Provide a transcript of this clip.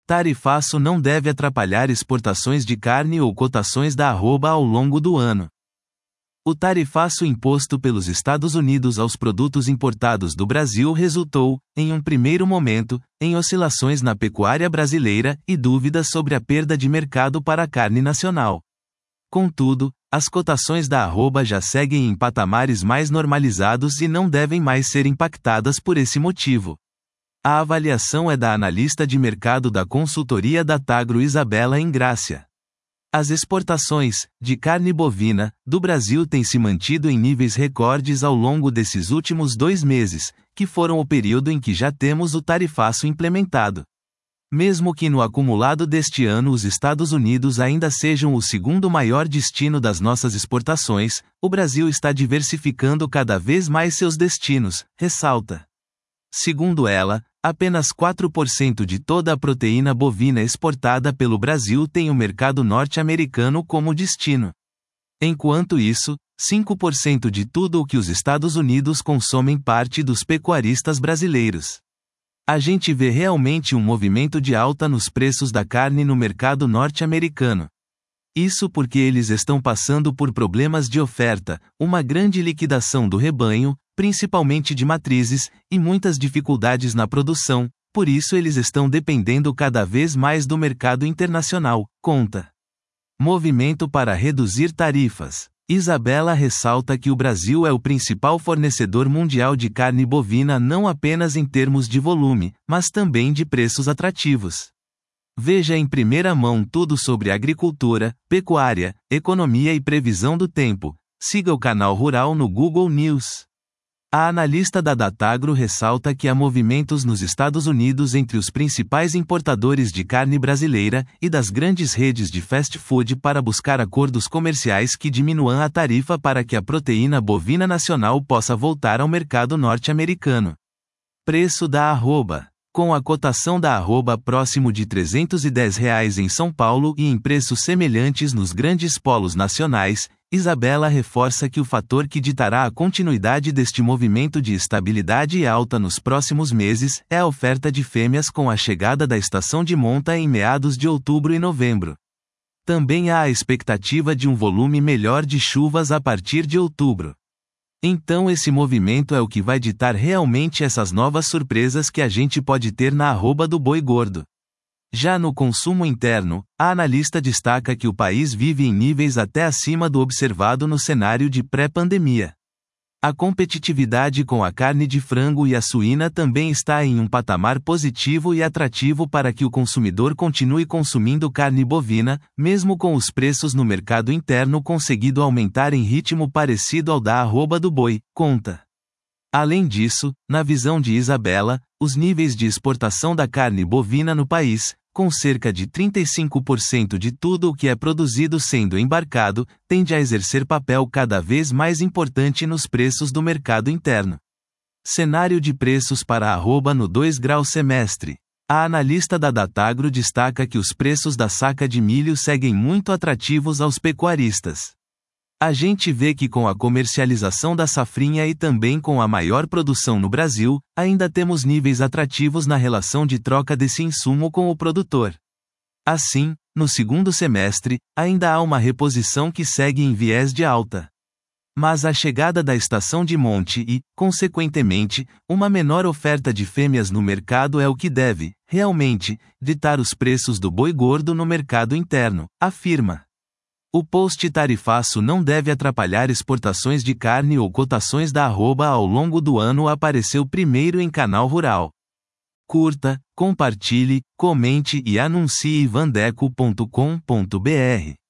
Tarifaço não deve atrapalhar exportações de carne ou cotações da arroba ao longo do ano. O tarifaço imposto pelos Estados Unidos aos produtos importados do Brasil resultou, em um primeiro momento, em oscilações na pecuária brasileira e dúvidas sobre a perda de mercado para a carne nacional. Contudo, as cotações da arroba já seguem em patamares mais normalizados e não devem mais ser impactadas por esse motivo. A avaliação é da analista de mercado da consultoria Datagro Isabela Ingrácia. As exportações de carne bovina do Brasil têm se mantido em níveis recordes ao longo desses últimos 2 meses, que foram o período em que já temos o tarifaço implementado. Mesmo que no acumulado deste ano os Estados Unidos ainda sejam o segundo maior destino das nossas exportações, o Brasil está diversificando cada vez mais seus destinos, ressalta. Segundo ela, apenas 4% de toda a proteína bovina exportada pelo Brasil tem o mercado norte-americano como destino. Enquanto isso, 5% de tudo o que os Estados Unidos consomem parte dos pecuaristas brasileiros. A gente vê realmente um movimento de alta nos preços da carne no mercado norte-americano. Isso porque eles estão passando por problemas de oferta, uma grande liquidação do rebanho, principalmente de matrizes, e muitas dificuldades na produção, por isso eles estão dependendo cada vez mais do mercado internacional, conta. Movimento para reduzir tarifas. Isabela ressalta que o Brasil é o principal fornecedor mundial de carne bovina não apenas em termos de volume, mas também de preços atrativos. Veja em primeira mão tudo sobre agricultura, pecuária, economia e previsão do tempo. Siga o canal Rural no Google News. A analista da Datagro ressalta que há movimentos nos Estados Unidos entre os principais importadores de carne brasileira e das grandes redes de fast food para buscar acordos comerciais que diminuam a tarifa para que a proteína bovina nacional possa voltar ao mercado norte-americano. Preço da arroba. Com a cotação da arroba próximo de R$ 310 em São Paulo e em preços semelhantes nos grandes polos nacionais, Isabela reforça que o fator que ditará a continuidade deste movimento de estabilidade e alta nos próximos meses é a oferta de fêmeas com a chegada da estação de monta em meados de outubro e novembro. Também há a expectativa de um volume melhor de chuvas a partir de outubro. Então esse movimento é o que vai ditar realmente essas novas surpresas que a gente pode ter na arroba do boi gordo. Já no consumo interno, a analista destaca que o país vive em níveis até acima do observado no cenário de pré-pandemia. A competitividade com a carne de frango e a suína também está em um patamar positivo e atrativo para que o consumidor continue consumindo carne bovina, mesmo com os preços no mercado interno conseguindo aumentar em ritmo parecido ao da arroba do boi, conta. Além disso, na visão de Isabela, os níveis de exportação da carne bovina no país, com cerca de 35% de tudo o que é produzido sendo embarcado, tende a exercer papel cada vez mais importante nos preços do mercado interno. Cenário de preços para a arroba no 2 graus semestre. A analista da Datagro destaca que os preços da saca de milho seguem muito atrativos aos pecuaristas. A gente vê que com a comercialização da safrinha e também com a maior produção no Brasil, ainda temos níveis atrativos na relação de troca desse insumo com o produtor. Assim, no segundo semestre, ainda há uma reposição que segue em viés de alta. Mas a chegada da estação de monte e, consequentemente, uma menor oferta de fêmeas no mercado é o que deve, realmente, ditar os preços do boi gordo no mercado interno, afirma. O post tarifaço não deve atrapalhar exportações de carne ou cotações da arroba ao longo do ano. Apareceu primeiro em Canal Rural. Curta, compartilhe, comente e anuncie vandeco.com.br.